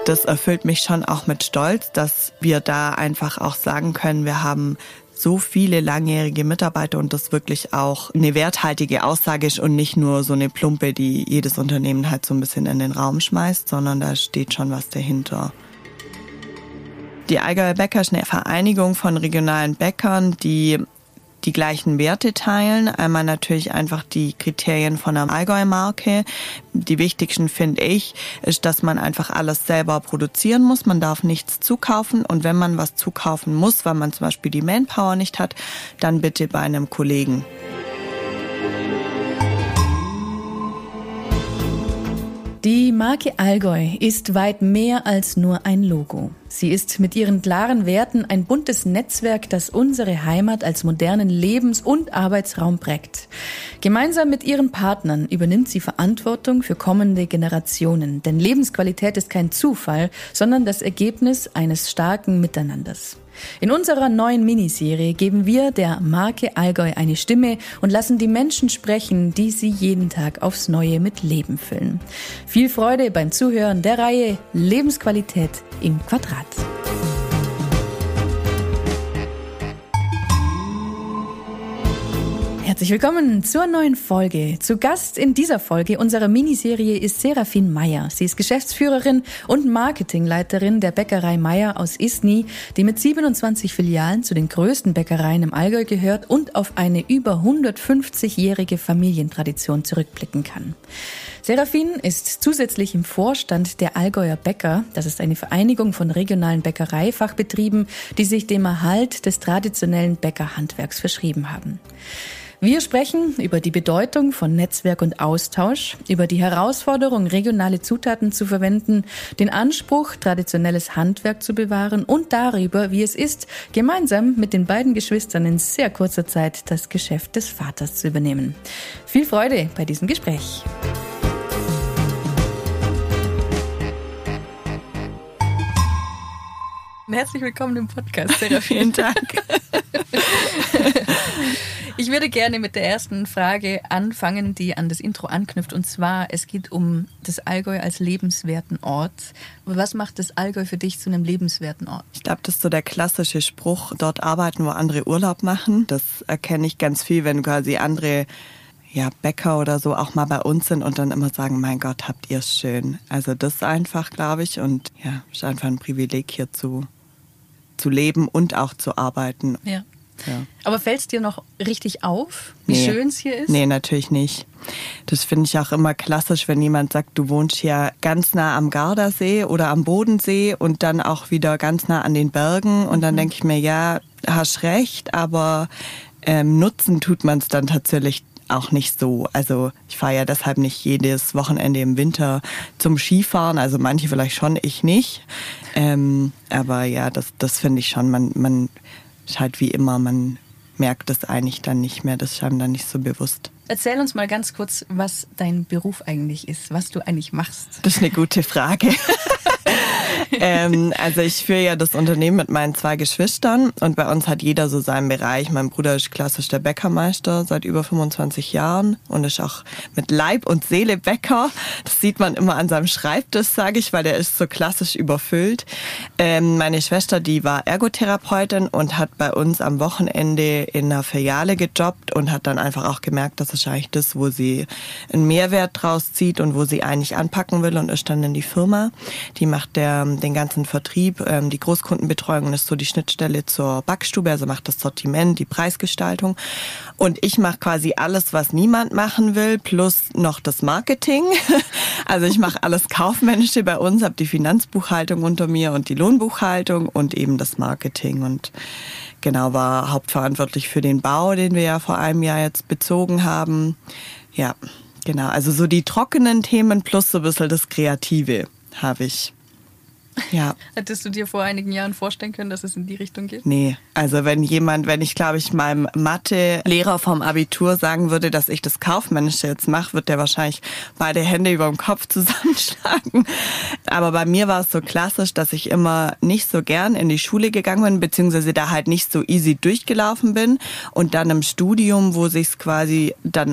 das erfüllt mich schon auch mit Stolz, dass wir da einfach auch sagen können, wir haben so viele langjährige Mitarbeiter und das wirklich auch eine werthaltige Aussage ist und nicht nur so eine Plumpe, die jedes Unternehmen halt so ein bisschen in den Raum schmeißt, sondern da steht schon was dahinter. Die Allgäuer Bäcker ist eine Vereinigung von regionalen Bäckern, die die gleichen Werte teilen. Einmal natürlich einfach die Kriterien von einer Allgäu-Marke. Die wichtigsten, finde ich, ist, dass man einfach alles selber produzieren muss. Man darf nichts zukaufen und wenn man was zukaufen muss, weil man zum Beispiel die Manpower nicht hat, dann bitte bei einem Kollegen. Die Marke Allgäu ist weit mehr als nur ein Logo. Sie ist mit ihren klaren Werten ein buntes Netzwerk, das unsere Heimat als modernen Lebens- und Arbeitsraum prägt. Gemeinsam mit ihren Partnern übernimmt sie Verantwortung für kommende Generationen. Denn Lebensqualität ist kein Zufall, sondern das Ergebnis eines starken Miteinanders. In unserer neuen Miniserie geben wir der Marke Allgäu eine Stimme und lassen die Menschen sprechen, die sie jeden Tag aufs Neue mit Leben füllen. Viel Freude beim Zuhören der Reihe Lebensqualität im Quadrat. Herzlich willkommen zur neuen Folge. Zu Gast in dieser Folge unserer Miniserie ist Serafin Meyer. Sie ist Geschäftsführerin und Marketingleiterin der Bäckerei Meyer aus Isny, die mit 27 Filialen zu den größten Bäckereien im Allgäu gehört und auf eine über 150-jährige Familientradition zurückblicken kann. Serafin ist zusätzlich im Vorstand der Allgäuer Bäcker. Das ist eine Vereinigung von regionalen Bäckereifachbetrieben, die sich dem Erhalt des traditionellen Bäckerhandwerks verschrieben haben. Wir sprechen über die Bedeutung von Netzwerk und Austausch, über die Herausforderung, regionale Zutaten zu verwenden, den Anspruch, traditionelles Handwerk zu bewahren und darüber, wie es ist, gemeinsam mit den beiden Geschwistern in sehr kurzer Zeit das Geschäft des Vaters zu übernehmen. Viel Freude bei diesem Gespräch. Herzlich willkommen im Podcast, Serafin. Vielen Dank. Ich würde gerne mit der ersten Frage anfangen, die an das Intro anknüpft. Und zwar, es geht um das Allgäu als lebenswerten Ort. Was macht das Allgäu für dich zu einem lebenswerten Ort? Ich glaube, das ist so der klassische Spruch, dort arbeiten, wo andere Urlaub machen. Das erkenne ich ganz viel, wenn quasi andere Bäcker oder so auch mal bei uns sind und dann immer sagen, mein Gott, habt ihr es schön. Also das einfach, glaube ich. Und ja, ist einfach ein Privileg hier zu leben und auch zu arbeiten. Ja. Aber fällt es dir noch richtig auf, wie schön es hier ist? Nee, natürlich nicht. Das finde ich auch immer klassisch, wenn jemand sagt, du wohnst hier ganz nah am Gardasee oder am Bodensee und dann auch wieder ganz nah an den Bergen. Und dann denke ich mir, ja, hast recht, aber nutzen tut man es dann tatsächlich auch nicht so. Also ich fahre ja deshalb nicht jedes Wochenende im Winter zum Skifahren. Also manche vielleicht schon, ich nicht. Aber ja, das finde ich schon. Man ist halt wie immer, man merkt es eigentlich dann nicht mehr. Das ist einem dann nicht so bewusst. Erzähl uns mal ganz kurz, was dein Beruf eigentlich ist, was du eigentlich machst. Das ist eine gute Frage. Also ich führe ja das Unternehmen mit meinen 2 Geschwistern und bei uns hat jeder so seinen Bereich. Mein Bruder ist klassisch der Bäckermeister seit über 25 Jahren und ist auch mit Leib und Seele Bäcker. Das sieht man immer an seinem Schreibtisch, sage ich, weil der ist so klassisch überfüllt. Meine Schwester, die war Ergotherapeutin und hat bei uns am Wochenende in einer Filiale gejobbt und hat dann einfach auch gemerkt, das ist eigentlich das, wo sie einen Mehrwert draus zieht und wo sie eigentlich anpacken will und ist dann in die Firma. Die macht den ganzen Vertrieb, die Großkundenbetreuung ist so die Schnittstelle zur Backstube, also macht das Sortiment, die Preisgestaltung. Und ich mache quasi alles, was niemand machen will, plus noch das Marketing. Also ich mache alles Kaufmännische bei uns, habe die Finanzbuchhaltung unter mir und die Lohnbuchhaltung und eben das Marketing und genau, war hauptverantwortlich für den Bau, den wir ja vor einem Jahr jetzt bezogen haben. Ja, genau, also so die trockenen Themen plus so ein bisschen das Kreative habe ich. Ja. Hättest du dir vor einigen Jahren vorstellen können, dass es in die Richtung geht? Nee, also wenn ich glaube ich meinem Mathe-Lehrer vom Abitur sagen würde, dass ich das Kaufmännische jetzt mache, wird der wahrscheinlich beide Hände über dem Kopf zusammenschlagen. Aber bei mir war es so klassisch, dass ich immer nicht so gern in die Schule gegangen bin, beziehungsweise da halt nicht so easy durchgelaufen bin und dann im Studium, wo sich's quasi dann auch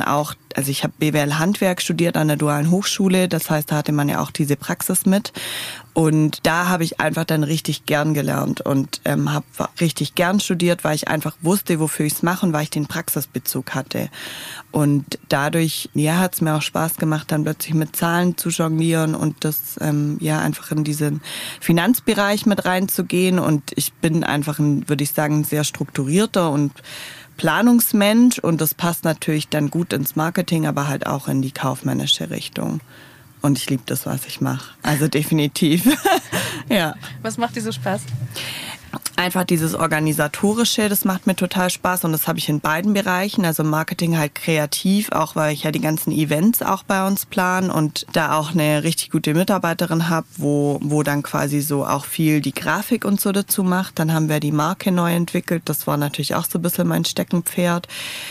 also ich habe BWL Handwerk studiert an der Dualen Hochschule, das heißt, da hatte man ja auch diese Praxis mit. Und da habe ich einfach dann richtig gern gelernt und habe richtig gern studiert, weil ich einfach wusste, wofür ich es mache und weil ich den Praxisbezug hatte. Und dadurch, ja, hat es mir auch Spaß gemacht, dann plötzlich mit Zahlen zu jonglieren und das einfach in diesen Finanzbereich mit reinzugehen. Und ich bin einfach, würde ich sagen, ein sehr strukturierter und Planungsmensch und das passt natürlich dann gut ins Marketing, aber halt auch in die kaufmännische Richtung. Und ich liebe das, was ich mache. Also definitiv. Ja. Was macht dir so Spaß? Einfach dieses Organisatorische, das macht mir total Spaß und das habe ich in beiden Bereichen, also Marketing halt kreativ, auch weil ich ja die ganzen Events auch bei uns plane und da auch eine richtig gute Mitarbeiterin habe, wo dann quasi so auch viel die Grafik und so dazu macht. Dann haben wir die Marke neu entwickelt, das war natürlich auch so ein bisschen mein Steckenpferd.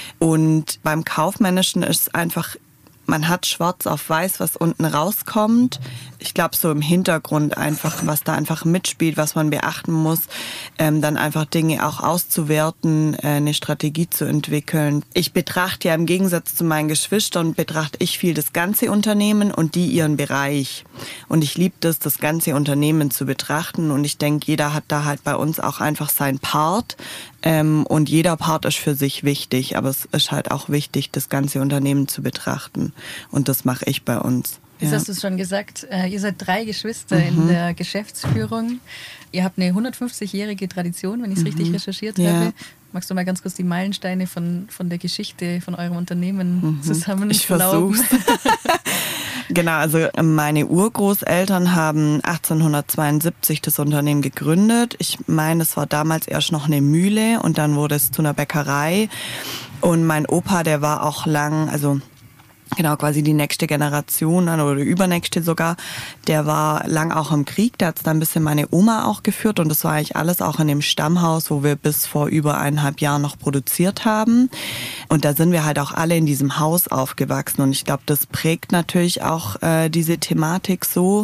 Und beim Kaufmännischen ist es einfach, man hat schwarz auf weiß, was unten rauskommt. Ich glaube, so im Hintergrund einfach, was da einfach mitspielt, was man beachten muss, dann einfach Dinge auch auszuwerten, eine Strategie zu entwickeln. Ich betrachte ja im Gegensatz zu meinen Geschwistern, betrachte ich viel das ganze Unternehmen und die ihren Bereich. Und ich liebe das ganze Unternehmen zu betrachten. Und ich denke, jeder hat da halt bei uns auch einfach seinen Part. Und jeder Part ist für sich wichtig, aber es ist halt auch wichtig, das ganze Unternehmen zu betrachten. Und das mache ich bei uns. Jetzt hast du es schon gesagt, ihr seid 3 Geschwister in der Geschäftsführung. Ihr habt eine 150-jährige Tradition, wenn ich es richtig recherchiert habe. Magst du mal ganz kurz die Meilensteine von der Geschichte von eurem Unternehmen zusammen Ich versuch's. Genau, also meine Urgroßeltern haben 1872 das Unternehmen gegründet. Ich meine, es war damals erst noch eine Mühle und dann wurde es zu einer Bäckerei. Und mein Opa, der war auch lang, also genau, quasi die nächste Generation oder übernächste sogar, der war lang auch im Krieg, da hat es dann ein bisschen meine Oma auch geführt und das war eigentlich alles auch in dem Stammhaus, wo wir bis vor über 1,5 Jahren noch produziert haben. Und da sind wir halt auch alle in diesem Haus aufgewachsen und ich glaube, das prägt natürlich auch diese Thematik so,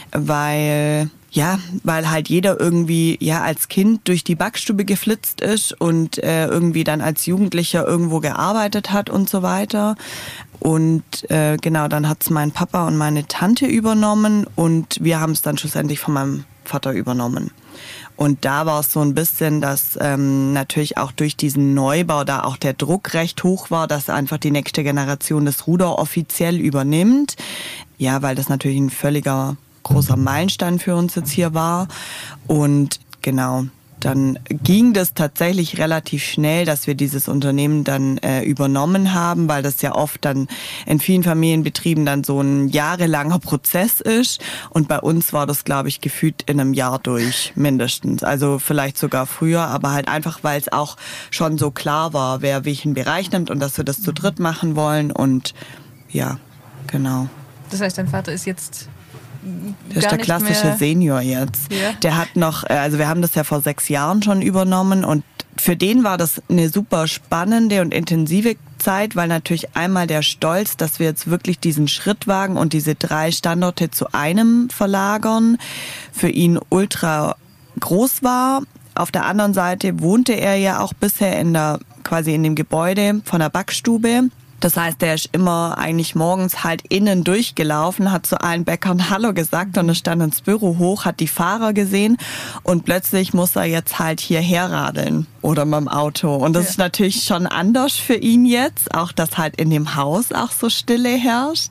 weil halt jeder irgendwie als Kind durch die Backstube geflitzt ist und irgendwie dann als Jugendlicher irgendwo gearbeitet hat und so weiter. Und dann hat's mein Papa und meine Tante übernommen und wir haben es dann schlussendlich von meinem Vater übernommen. Und da war es so ein bisschen, dass natürlich auch durch diesen Neubau da auch der Druck recht hoch war, dass einfach die nächste Generation das Ruder offiziell übernimmt. Ja, weil das natürlich ein völliger großer Meilenstein für uns jetzt hier war. Und genau, dann ging das tatsächlich relativ schnell, dass wir dieses Unternehmen dann übernommen haben, weil das ja oft dann in vielen Familienbetrieben dann so ein jahrelanger Prozess ist. Und bei uns war das, glaube ich, gefühlt in einem Jahr durch, mindestens. Also vielleicht sogar früher, aber halt einfach, weil es auch schon so klar war, wer welchen Bereich nimmt und dass wir das zu dritt machen wollen. Und ja, genau. Das heißt, dein Vater ist jetzt... Der ist der klassische Senior jetzt. Ja. Der hat noch, also wir haben das ja vor 6 Jahren schon übernommen und für den war das eine super spannende und intensive Zeit, weil natürlich einmal der Stolz, dass wir jetzt wirklich diesen Schritt wagen und diese 3 Standorte zu einem verlagern, für ihn ultra groß war. Auf der anderen Seite wohnte er ja auch bisher quasi in dem Gebäude von der Backstube. Das heißt, der ist immer eigentlich morgens halt innen durchgelaufen, hat zu allen Bäckern Hallo gesagt und ist dann ins Büro hoch, hat die Fahrer gesehen und plötzlich muss er jetzt halt hierher radeln oder mit dem Auto. Und das ist natürlich schon anders für ihn jetzt, auch dass halt in dem Haus auch so Stille herrscht.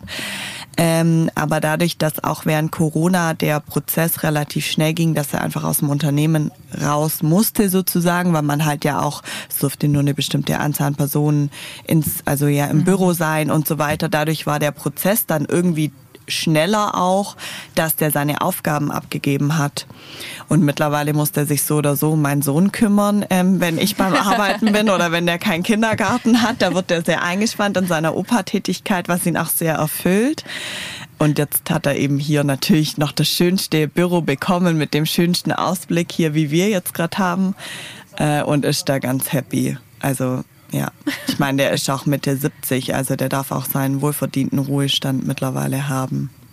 Aber dadurch, dass auch während Corona der Prozess relativ schnell ging, dass er einfach aus dem Unternehmen raus musste sozusagen, weil man halt ja auch, es durfte nur eine bestimmte Anzahl an Personen im Büro sein und so weiter. Dadurch war der Prozess dann irgendwie schneller auch, dass der seine Aufgaben abgegeben hat. Und mittlerweile muss der sich so oder so um meinen Sohn kümmern, wenn ich beim Arbeiten bin oder wenn der keinen Kindergarten hat. Da wird er sehr eingespannt in seiner Opa-Tätigkeit, was ihn auch sehr erfüllt. Und jetzt hat er eben hier natürlich noch das schönste Büro bekommen mit dem schönsten Ausblick hier, wie wir jetzt gerade haben, und ist da ganz happy. Also ja, ich meine, der ist auch Mitte 70, also der darf auch seinen wohlverdienten Ruhestand mittlerweile haben.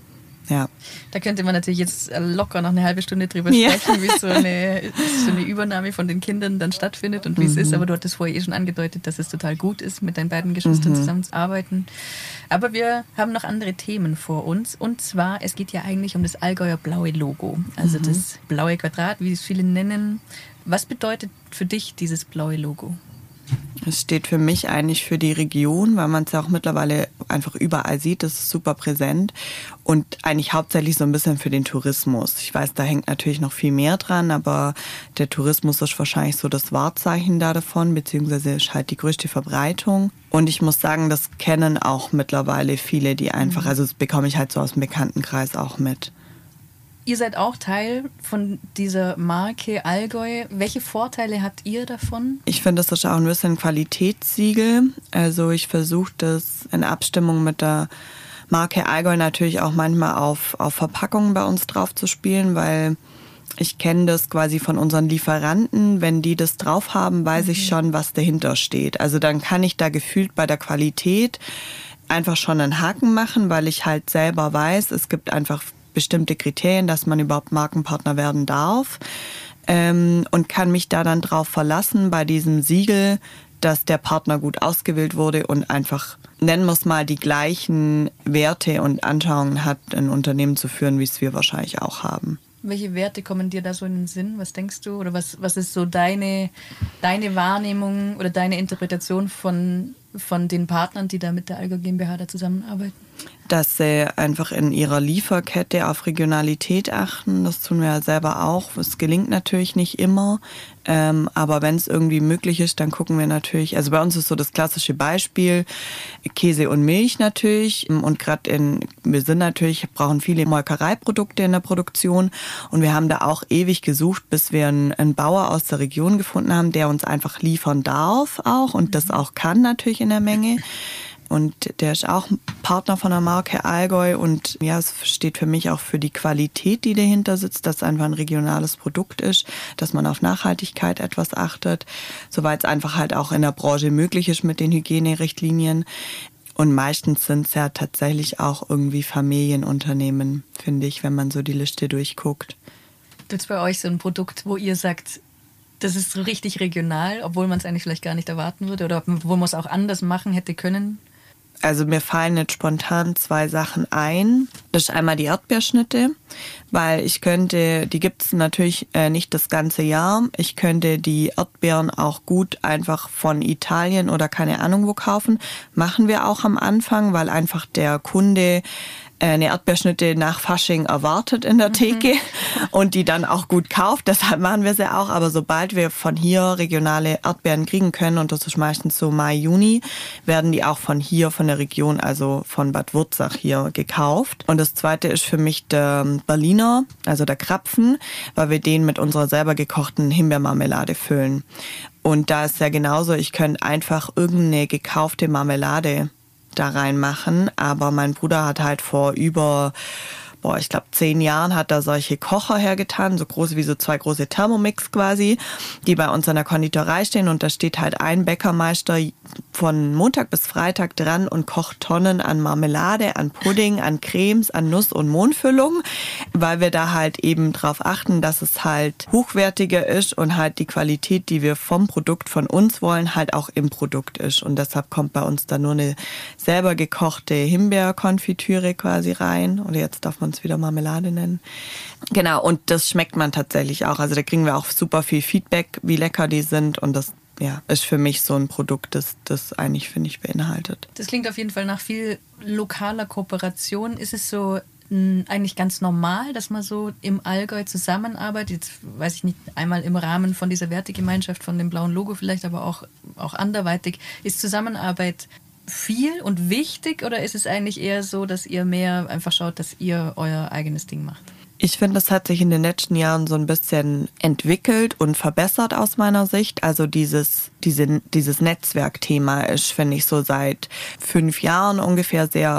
Ja. Da könnte man natürlich jetzt locker noch eine halbe Stunde drüber sprechen, wie so eine Übernahme von den Kindern dann stattfindet und wie es ist. Aber du hattest vorher schon angedeutet, dass es total gut ist, mit deinen beiden Geschwistern zusammenzuarbeiten. Aber wir haben noch andere Themen vor uns. Und zwar, es geht ja eigentlich um das Allgäuer blaue Logo. Also das blaue Quadrat, wie es viele nennen. Was bedeutet für dich dieses blaue Logo? Es steht für mich eigentlich für die Region, weil man es ja auch mittlerweile einfach überall sieht. Das ist super präsent und eigentlich hauptsächlich so ein bisschen für den Tourismus. Ich weiß, da hängt natürlich noch viel mehr dran, aber der Tourismus ist wahrscheinlich so das Wahrzeichen da davon, beziehungsweise ist halt die größte Verbreitung. Und ich muss sagen, das kennen auch mittlerweile viele, die einfach, also das bekomme ich halt so aus dem Bekanntenkreis auch mit. Ihr seid auch Teil von dieser Marke Allgäu. Welche Vorteile habt ihr davon? Ich finde, das ist auch ein bisschen ein Qualitätssiegel. Also ich versuche das in Abstimmung mit der Marke Allgäu natürlich auch manchmal auf Verpackungen bei uns drauf zu spielen, weil ich kenne das quasi von unseren Lieferanten. Wenn die das drauf haben, weiß ich schon, was dahinter steht. Also dann kann ich da gefühlt bei der Qualität einfach schon einen Haken machen, weil ich halt selber weiß, es gibt einfach bestimmte Kriterien, dass man überhaupt Markenpartner werden darf und kann mich da dann drauf verlassen bei diesem Siegel, dass der Partner gut ausgewählt wurde und einfach, nennen wir es mal, die gleichen Werte und Anschauungen hat, ein Unternehmen zu führen, wie es wir wahrscheinlich auch haben. Welche Werte kommen dir da so in den Sinn? Was denkst du? Oder was ist so deine Wahrnehmung oder deine Interpretation von den Partnern, die da mit der Allgäu GmbH da zusammenarbeiten? Dass sie einfach in ihrer Lieferkette auf Regionalität achten. Das tun wir ja selber auch. Es gelingt natürlich nicht immer. Aber wenn es irgendwie möglich ist, dann gucken wir natürlich, also bei uns ist so das klassische Beispiel, Käse und Milch natürlich. Und brauchen viele Molkereiprodukte in der Produktion. Und wir haben da auch ewig gesucht, bis wir einen Bauer aus der Region gefunden haben, der uns einfach liefern darf auch und das auch kann natürlich in der Menge. Und der ist auch Partner von der Marke Allgäu und ja, es steht für mich auch für die Qualität, die dahinter sitzt, dass es einfach ein regionales Produkt ist, dass man auf Nachhaltigkeit etwas achtet, soweit es einfach halt auch in der Branche möglich ist mit den Hygienerichtlinien. Und meistens sind es ja tatsächlich auch irgendwie Familienunternehmen, finde ich, wenn man so die Liste durchguckt. Gibt es bei euch so ein Produkt, wo ihr sagt, das ist so richtig regional, obwohl man es eigentlich vielleicht gar nicht erwarten würde oder wo man es auch anders machen hätte können? Also mir fallen jetzt spontan 2 Sachen ein. Das ist einmal die Erdbeerschnitte, weil die gibt es natürlich nicht das ganze Jahr. Ich könnte die Erdbeeren auch gut einfach von Italien oder keine Ahnung wo kaufen. Machen wir auch am Anfang, weil einfach der Kunde eine Erdbeerschnitte nach Fasching erwartet in der Theke und die dann auch gut kauft. Deshalb machen wir sie auch. Aber sobald wir von hier regionale Erdbeeren kriegen können, und das ist meistens so Mai, Juni, werden die auch von hier, von der Region, also von Bad Wurzach hier gekauft. Und das zweite ist für mich der Berliner, also der Krapfen, weil wir den mit unserer selber gekochten Himbeermarmelade füllen. Und da ist ja genauso, ich könnte einfach irgendeine gekaufte Marmelade da reinmachen, aber mein Bruder hat halt vor ich glaube 10 Jahren hat er solche Kocher hergetan, so groß wie so 2 große Thermomix quasi, die bei uns an der Konditorei stehen und da steht halt ein Bäckermeister von Montag bis Freitag dran und kocht Tonnen an Marmelade, an Pudding, an Cremes, an Nuss- und Mohnfüllung, weil wir da halt eben drauf achten, dass es halt hochwertiger ist und halt die Qualität, die wir vom Produkt von uns wollen, halt auch im Produkt ist und deshalb kommt bei uns da nur eine selber gekochte Himbeerkonfitüre quasi rein oder jetzt darf man wieder Marmelade nennen. Genau, und das schmeckt man tatsächlich auch. Also da kriegen wir auch super viel Feedback, wie lecker die sind und das ist für mich so ein Produkt, das eigentlich, finde ich, beinhaltet. Das klingt auf jeden Fall nach viel lokaler Kooperation. Ist es so eigentlich ganz normal, dass man so im Allgäu zusammenarbeitet? Jetzt weiß ich nicht, einmal im Rahmen von dieser Wertegemeinschaft, von dem blauen Logo vielleicht, aber auch anderweitig. Ist Zusammenarbeit viel und wichtig oder ist es eigentlich eher so, dass ihr mehr einfach schaut, dass ihr euer eigenes Ding macht? Ich finde, das hat sich in den letzten Jahren so ein bisschen entwickelt und verbessert aus meiner Sicht. Also dieses Netzwerkthema ist, finde ich, so seit 5 Jahren ungefähr sehr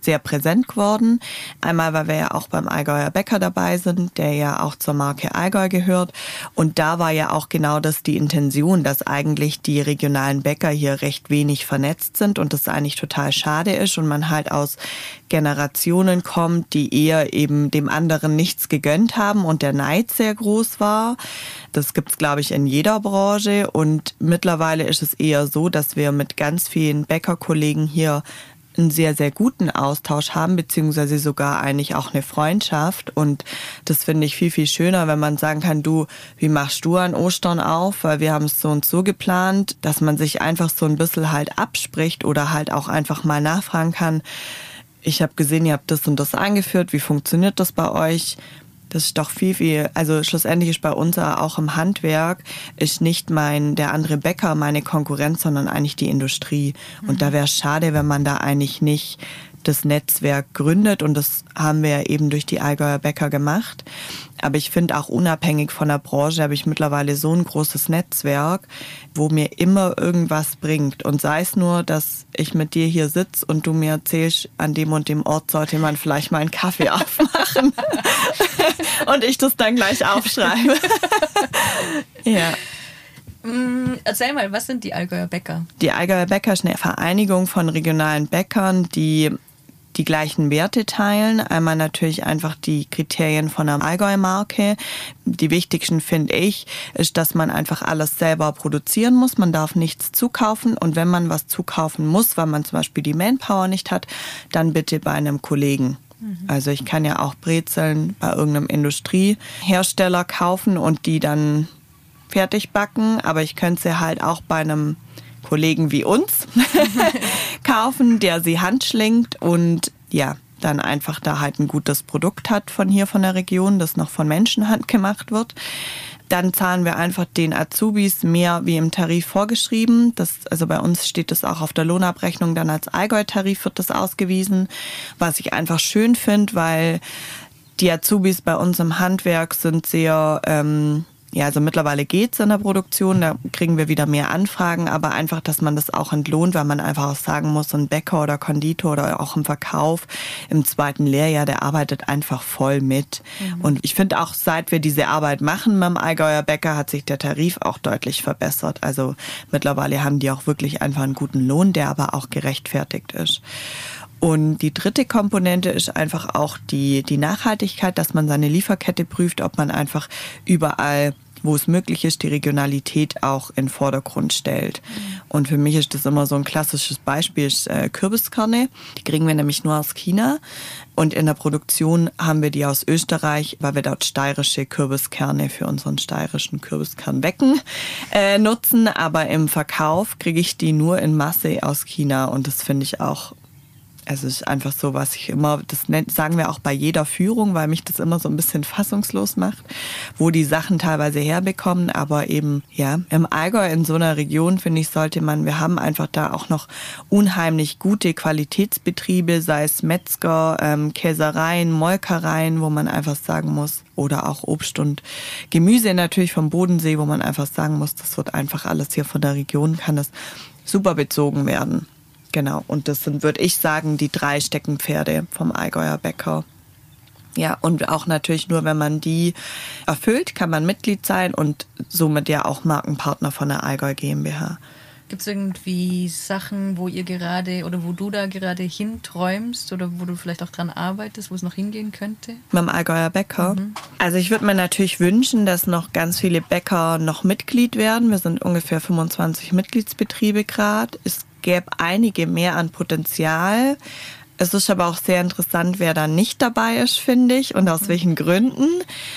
sehr präsent geworden. Einmal, weil wir ja auch beim Allgäuer Bäcker dabei sind, der ja auch zur Marke Allgäu gehört. Und da war ja auch genau das die Intention, dass eigentlich die regionalen Bäcker hier recht wenig vernetzt sind und das eigentlich total schade ist und man halt aus Generationen kommt, die eher eben dem anderen nichts gegönnt haben und der Neid sehr groß war. Das gibt's, glaube ich, in jeder Branche und mittlerweile ist es eher so, dass wir mit ganz vielen Bäckerkollegen hier einen sehr, sehr guten Austausch haben, beziehungsweise sogar eigentlich auch eine Freundschaft. Und das finde ich viel, viel schöner, wenn man sagen kann, du, wie machst du an Ostern auf? Weil wir haben es so und so geplant, dass man sich einfach so ein bisschen halt abspricht oder halt auch einfach mal nachfragen kann. Ich habe gesehen, ihr habt das und das eingeführt. Wie funktioniert das bei euch? Das ist doch viel, also schlussendlich ist bei uns auch im Handwerk ist nicht der andere Bäcker meine Konkurrenz, sondern eigentlich die Industrie. Und da wäre es schade, wenn man da eigentlich nicht das Netzwerk gründet und das haben wir eben durch die Allgäuer Bäcker gemacht. Aber ich finde auch unabhängig von der Branche habe ich mittlerweile so ein großes Netzwerk, wo mir immer irgendwas bringt. Und sei es nur, dass ich mit dir hier sitze und du mir erzählst, an dem und dem Ort sollte man vielleicht mal einen Kaffee aufmachen. Und ich das dann gleich aufschreibe. Ja. Erzähl mal, was sind die Allgäuer Bäcker? Die Allgäuer Bäcker ist eine Vereinigung von regionalen Bäckern, die die gleichen Werte teilen. Einmal natürlich einfach die Kriterien von einer Allgäu-Marke. Die wichtigsten, finde ich, ist, dass man einfach alles selber produzieren muss. Man darf nichts zukaufen. Und wenn man was zukaufen muss, weil man zum Beispiel die Manpower nicht hat, dann bitte bei einem Kollegen. Also ich kann ja auch Brezeln bei irgendeinem Industriehersteller kaufen und die dann fertig backen. Aber ich könnte sie halt auch bei einem Kollegen wie uns kaufen, der sie handschlingt und ja, dann einfach da halt ein gutes Produkt hat von hier, von der Region, das noch von Menschenhand gemacht wird. Dann zahlen wir einfach den Azubis mehr wie im Tarif vorgeschrieben. Also bei uns steht das auch auf der Lohnabrechnung, dann als Allgäu-Tarif wird das ausgewiesen, was ich einfach schön finde, weil die Azubis bei uns im Handwerk sind sehr... also mittlerweile geht's in der Produktion, da kriegen wir wieder mehr Anfragen, aber einfach, dass man das auch entlohnt, weil man einfach auch sagen muss, ein Bäcker oder Konditor oder auch im Verkauf im 2. Lehrjahr, der arbeitet einfach voll mit. Und ich finde auch, seit wir diese Arbeit machen beim Allgäuer Bäcker, hat sich der Tarif auch deutlich verbessert. Also mittlerweile haben die auch wirklich einfach einen guten Lohn, der aber auch gerechtfertigt ist. Und die dritte Komponente ist einfach auch die Nachhaltigkeit, dass man seine Lieferkette prüft, ob man einfach überall, wo es möglich ist, die Regionalität auch in den Vordergrund stellt. Und für mich ist das immer so ein klassisches Beispiel, ist Kürbiskerne. Die kriegen wir nämlich nur aus China. Und in der Produktion haben wir die aus Österreich, weil wir dort steirische Kürbiskerne für unseren steirischen Kürbiskernbecken nutzen. Aber im Verkauf kriege ich die nur in Masse aus China. Und das finde ich auch... Es ist einfach so, was ich immer, das sagen wir auch bei jeder Führung, weil mich das immer so ein bisschen fassungslos macht, wo die Sachen teilweise herbekommen. Aber eben, ja, im Allgäu, in so einer Region, finde ich, wir haben einfach da auch noch unheimlich gute Qualitätsbetriebe, sei es Metzger, Käsereien, Molkereien, wo man einfach sagen muss, oder auch Obst und Gemüse natürlich vom Bodensee, wo man einfach sagen muss, das wird einfach alles hier von der Region, kann das super bezogen werden. Genau, und das sind, würde ich sagen, die 3 Steckenpferde vom Allgäuer Bäcker. Ja, und auch natürlich nur, wenn man die erfüllt, kann man Mitglied sein und somit ja auch Markenpartner von der Allgäu GmbH. Gibt es irgendwie Sachen, wo ihr gerade oder wo du da gerade hinträumst oder wo du vielleicht auch dran arbeitest, wo es noch hingehen könnte? Mit dem Allgäuer Bäcker? Also ich würde mir natürlich wünschen, dass noch ganz viele Bäcker noch Mitglied werden. Wir sind ungefähr 25 Mitgliedsbetriebe gerade. Es gäbe einige mehr an Potenzial. Es ist aber auch sehr interessant, wer da nicht dabei ist, finde ich, und aus welchen Gründen.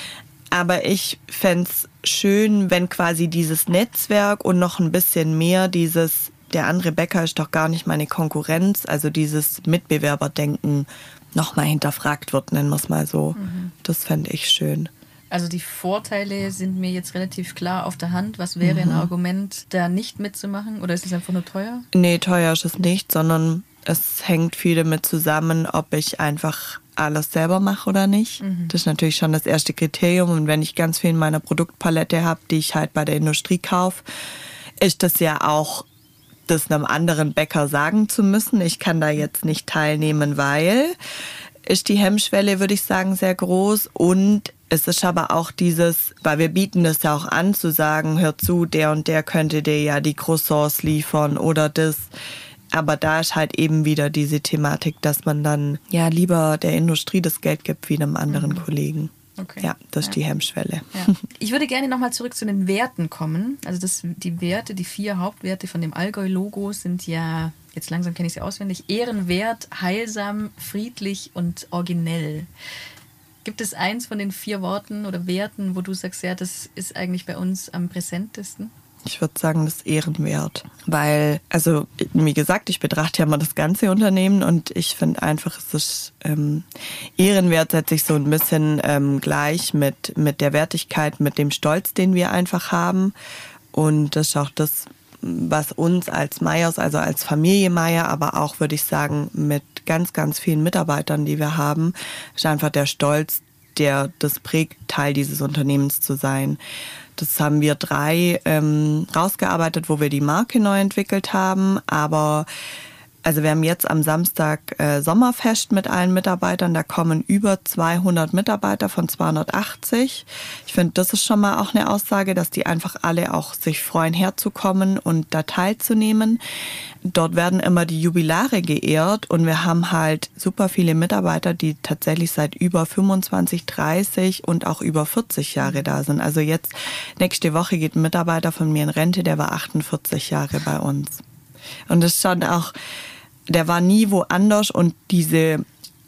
Aber ich fände es schön, wenn quasi dieses Netzwerk und noch ein bisschen mehr der andere Bäcker ist doch gar nicht meine Konkurrenz, also dieses Mitbewerberdenken nochmal hinterfragt wird, nennen wir es mal so. Das fände ich schön. Also die Vorteile sind mir jetzt relativ klar auf der Hand. Was wäre ein Argument, da nicht mitzumachen? Oder ist es einfach nur teuer? Nee, teuer ist es nicht, sondern es hängt viel damit zusammen, ob ich einfach alles selber mache oder nicht. Das ist natürlich schon das erste Kriterium. Und wenn ich ganz viel in meiner Produktpalette habe, die ich halt bei der Industrie kaufe, ist das ja auch das einem anderen Bäcker sagen zu müssen. Ich kann da jetzt nicht teilnehmen, weil ist die Hemmschwelle, würde ich sagen, sehr groß. Und es ist aber auch dieses, weil wir bieten das ja auch an, zu sagen, hör zu, der und der könnte dir ja die Croissants liefern oder das. Aber da ist halt eben wieder diese Thematik, dass man dann ja lieber der Industrie das Geld gibt wie einem anderen Kollegen. Okay. Ja, das ist die Hemmschwelle. Ja. Ich würde gerne nochmal zurück zu den Werten kommen. Also die Werte, die 4 Hauptwerte von dem Allgäu-Logo sind ja, jetzt langsam kenne ich sie auswendig, ehrenwert, heilsam, friedlich und originell. Gibt es eins von den 4 Worten oder Werten, wo du sagst, ja, das ist eigentlich bei uns am präsentesten? Ich würde sagen, das ist ehrenwert, weil, also wie gesagt, ich betrachte ja mal das ganze Unternehmen und ich finde einfach, es ist ehrenwert, setze ich so ein bisschen gleich mit der Wertigkeit, mit dem Stolz, den wir einfach haben, und das ist auch das, was uns als Meyers, also als Familie Meyer, aber auch, würde ich sagen, mit ganz, ganz vielen Mitarbeitern, die wir haben, ist einfach der Stolz, der das prägt, Teil dieses Unternehmens zu sein. Das haben wir 3 rausgearbeitet, wo wir die Marke neu entwickelt haben. Aber also wir haben jetzt am Samstag Sommerfest mit allen Mitarbeitern. Da kommen über 200 Mitarbeiter von 280. Ich finde, das ist schon mal auch eine Aussage, dass die einfach alle auch sich freuen, herzukommen und da teilzunehmen. Dort werden immer die Jubilare geehrt und wir haben halt super viele Mitarbeiter, die tatsächlich seit über 25, 30 und auch über 40 Jahre da sind. Also jetzt, nächste Woche geht ein Mitarbeiter von mir in Rente, der war 48 Jahre bei uns. Und das ist schon auch, der war nie woanders, und diese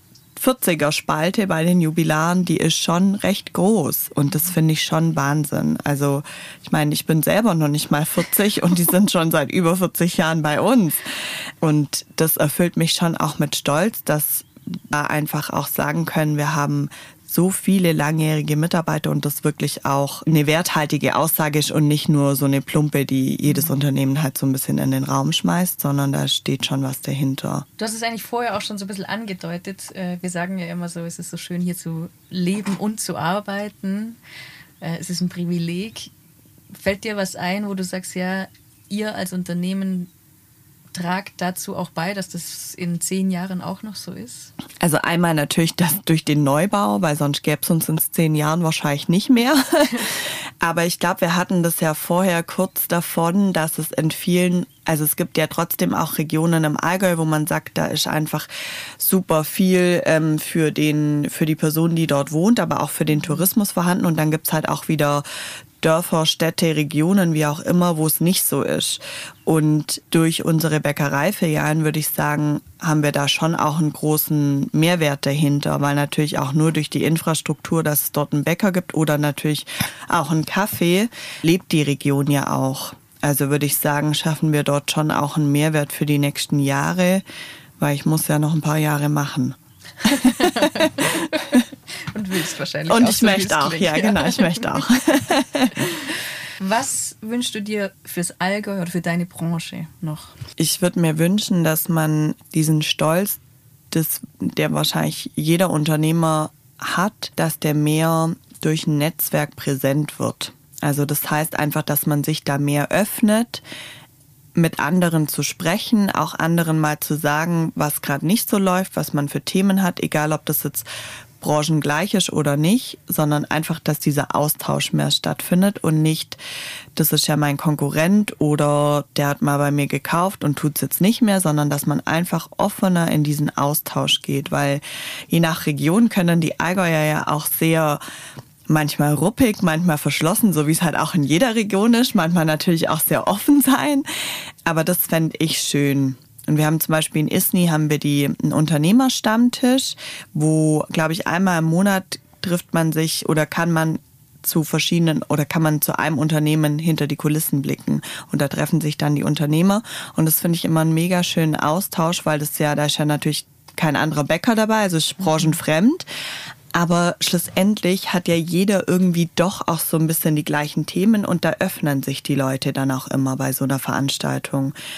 40er-Spalte bei den Jubilaren, die ist schon recht groß, und das finde ich schon Wahnsinn. Also ich meine, ich bin selber noch nicht mal 40 und die sind schon seit über 40 Jahren bei uns. Und das erfüllt mich schon auch mit Stolz, dass wir einfach auch sagen können, wir haben so viele langjährige Mitarbeiter und das wirklich auch eine werthaltige Aussage ist und nicht nur so eine Plumpe, die jedes Unternehmen halt so ein bisschen in den Raum schmeißt, sondern da steht schon was dahinter. Du hast es eigentlich vorher auch schon so ein bisschen angedeutet. Wir sagen ja immer so, es ist so schön hier zu leben und zu arbeiten. Es ist ein Privileg. Fällt dir was ein, wo du sagst, ja, ihr als Unternehmen tragt dazu auch bei, dass das in 10 Jahren auch noch so ist? Also einmal natürlich das durch den Neubau, weil sonst gäbe es uns in 10 Jahren wahrscheinlich nicht mehr. Aber ich glaube, wir hatten das ja vorher kurz davon, dass es in vielen, also es gibt ja trotzdem auch Regionen im Allgäu, wo man sagt, da ist einfach super viel für die Person, die dort wohnt, aber auch für den Tourismus vorhanden. Und dann gibt's halt auch wieder Dörfer, Städte, Regionen, wie auch immer, wo es nicht so ist. Und durch unsere Bäckereifilialen, würde ich sagen, haben wir da schon auch einen großen Mehrwert dahinter, weil natürlich auch nur durch die Infrastruktur, dass es dort einen Bäcker gibt oder natürlich auch einen Kaffee, lebt die Region ja auch. Also würde ich sagen, schaffen wir dort schon auch einen Mehrwert für die nächsten Jahre, weil ich muss ja noch ein paar Jahre machen. Und willst wahrscheinlich und auch. Und ich so möchte auch, ja genau, ich möchte auch. Was wünschst du dir fürs Allgäu oder für deine Branche noch? Ich würde mir wünschen, dass man diesen Stolz, der wahrscheinlich jeder Unternehmer hat, dass der mehr durch ein Netzwerk präsent wird. Also das heißt einfach, dass man sich da mehr öffnet, mit anderen zu sprechen, auch anderen mal zu sagen, was gerade nicht so läuft, was man für Themen hat, egal ob das jetzt branchengleich ist oder nicht, sondern einfach, dass dieser Austausch mehr stattfindet und nicht, das ist ja mein Konkurrent oder der hat mal bei mir gekauft und tut es jetzt nicht mehr, sondern dass man einfach offener in diesen Austausch geht, weil je nach Region können die Allgäuer ja auch sehr manchmal ruppig, manchmal verschlossen, so wie es halt auch in jeder Region ist, manchmal natürlich auch sehr offen sein, aber das fände ich schön. Und wir haben zum Beispiel in Isny haben wir einen Unternehmerstammtisch, wo, glaube ich, einmal im Monat trifft man sich oder kann man zu einem Unternehmen hinter die Kulissen blicken. Und da treffen sich dann die Unternehmer. Und das finde ich immer einen mega schönen Austausch, weil da ist ja natürlich kein anderer Bäcker dabei, also es ist branchenfremd. Aber schlussendlich hat ja jeder irgendwie doch auch so ein bisschen die gleichen Themen und da öffnen sich die Leute dann auch immer bei so einer Veranstaltung.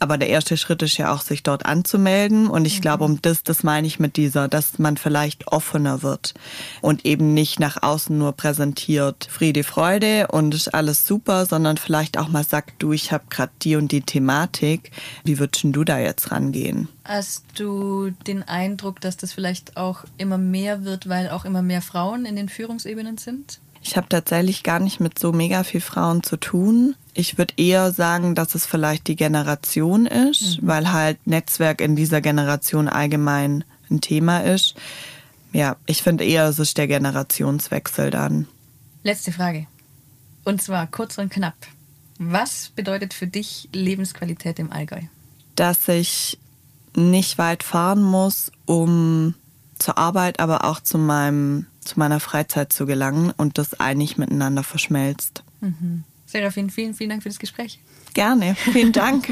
Aber der erste Schritt ist ja auch, sich dort anzumelden. Und ich glaube, das meine ich mit dieser, dass man vielleicht offener wird und eben nicht nach außen nur präsentiert Friede, Freude und ist alles super, sondern vielleicht auch mal sagt, du, ich habe gerade die und die Thematik. Wie würdest du da jetzt rangehen? Hast du den Eindruck, dass das vielleicht auch immer mehr wird, weil auch immer mehr Frauen in den Führungsebenen sind? Ich habe tatsächlich gar nicht mit so mega viel Frauen zu tun. Ich würde eher sagen, dass es vielleicht die Generation ist, weil halt Netzwerk in dieser Generation allgemein ein Thema ist. Ja, ich finde eher, es ist der Generationswechsel dann. Letzte Frage. Und zwar kurz und knapp. Was bedeutet für dich Lebensqualität im Allgäu? Dass ich nicht weit fahren muss, um zur Arbeit, aber auch zu meiner Freizeit zu gelangen und das eigentlich miteinander verschmelzt. Serafin, vielen, vielen Dank für das Gespräch. Gerne, vielen Dank.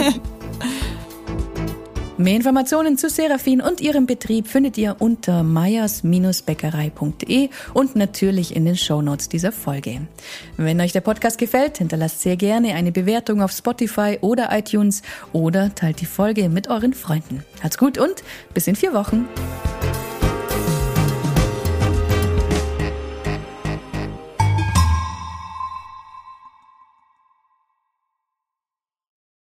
Mehr Informationen zu Serafin und ihrem Betrieb findet ihr unter meyers-bäckerei.de und natürlich in den Shownotes dieser Folge. Wenn euch der Podcast gefällt, hinterlasst sehr gerne eine Bewertung auf Spotify oder iTunes oder teilt die Folge mit euren Freunden. Habt's gut und bis in 4 Wochen.